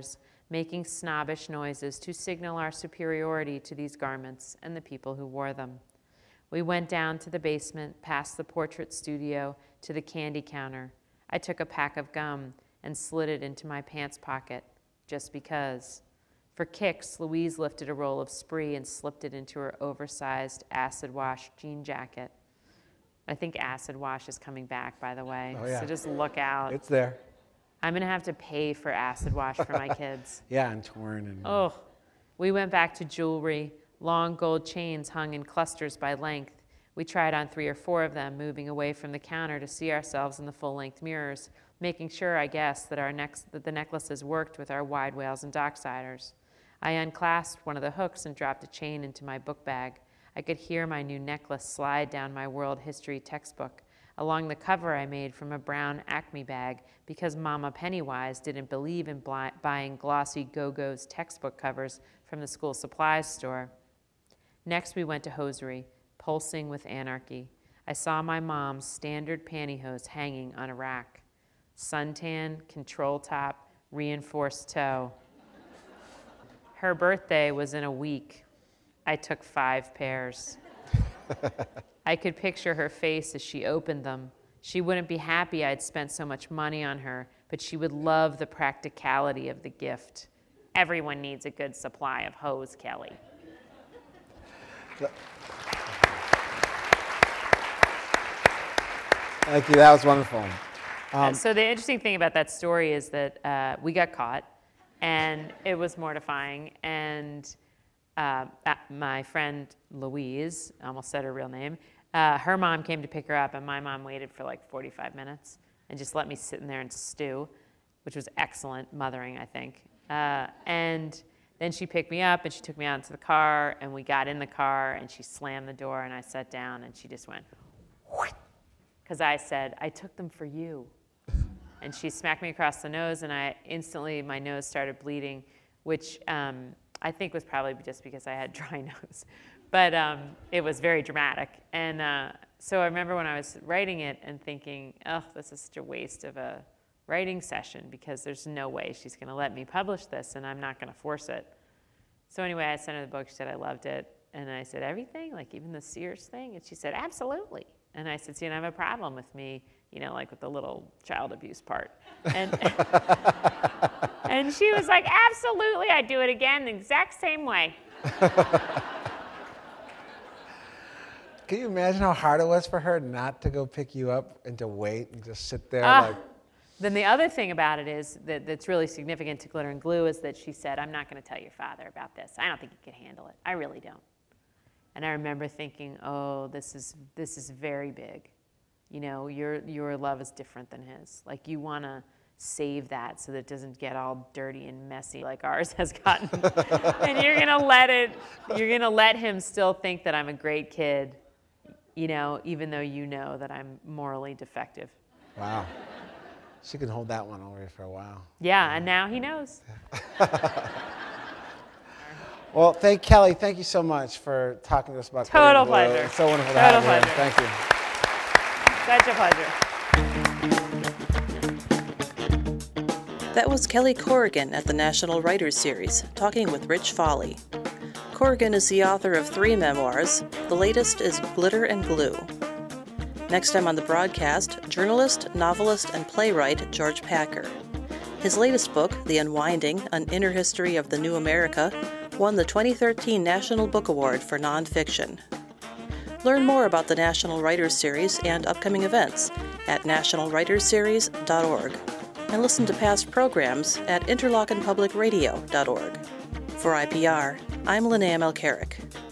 making snobbish noises to signal our superiority to these garments and the people who wore them. We went down to the basement, past the portrait studio, to the candy counter. I took a pack of gum and slid it into my pants pocket, just because. For kicks, Louise lifted a roll of Spree and slipped it into her oversized acid wash jean jacket. I think acid wash is coming back, by the way, Oh, yeah. so just look out. It's there. I'm gonna have to pay for acid wash for my kids. Yeah, and torn. And Oh, we went back to jewelry. Long gold chains hung in clusters by length. We tried on three or four of them, moving away from the counter to see ourselves in the full-length mirrors, making sure, I guess, that, our neck- that the necklaces worked with our wide whales and docksiders. I unclasped one of the hooks and dropped a chain into my book bag. I could hear my new necklace slide down my world history textbook. Along the cover I made from a brown Acme bag because Mama Pennywise didn't believe in bli- buying glossy Go-Go's textbook covers from the school supplies store. Next we went to hosiery, pulsing with anarchy. I saw my mom's standard pantyhose hanging on a rack. Suntan, control top, reinforced toe. Her birthday was in a week. I took five pairs. I could picture her face as she opened them. She wouldn't be happy I'd spent so much money on her, but she would love the practicality of the gift. Everyone needs a good supply of hose, Kelly. Thank you. That was wonderful. Uh, so the interesting thing about that story is that uh, we got caught, and it was mortifying. And uh, uh, my friend Louise, I almost said her real name, uh, her mom came to pick her up, and my mom waited for like forty-five minutes and just let me sit in there and stew, which was excellent mothering, I think. Uh, and then she picked me up, and she took me out into the car, and we got in the car, and she slammed the door, and I sat down, and she just went, because I said, I took them for you. And she smacked me across the nose, and I instantly, my nose started bleeding, which um, I think was probably just because I had dry nose. But um, it was very dramatic. And uh, so I remember when I was writing it and thinking, oh, this is such a waste of a writing session because there's no way she's going to let me publish this, and I'm not going to force it. So anyway, I sent her the book. She said, I loved it. And I said, everything? Like even the Sears thing? And she said, absolutely. And I said, see, and I have a problem with me, you know, like with the little child abuse part. And, and she was like, absolutely, I'd do it again the exact same way. Can you imagine how hard it was for her not to go pick you up and to wait and just sit there Ah. like... Then the other thing about it is that that's really significant to Glitter and Glue is that she said, I'm not going to tell your father about this. I don't think he could handle it. I really don't. And I remember thinking, oh, this is this is very big. You know, your your love is different than his. Like you want to save that so that it doesn't get all dirty and messy like ours has gotten. And you're gonna let it. You're gonna let him still think that I'm a great kid. You know, even though you know that I'm morally defective. Wow. She can hold that one over for a while. Yeah, and now he knows. Well, thank Kelly. Thank you so much for talking to us about Total Glitter and Glue. pleasure. It's so wonderful to Total have you pleasure. here. Thank you. Such a pleasure. That was Kelly Corrigan at the National Writers Series, talking with Rich Foley. Corrigan is the author of three memoirs. The latest is Glitter and Glue. Next time on the broadcast, journalist, novelist, and playwright George Packer. His latest book, The Unwinding, An Inner History of the New America, won the twenty thirteen National Book Award for Nonfiction. Learn more about the National Writers Series and upcoming events at national writers series dot org and listen to past programs at interlochen public radio dot org. For I P R, I'm Linnea Melcherick.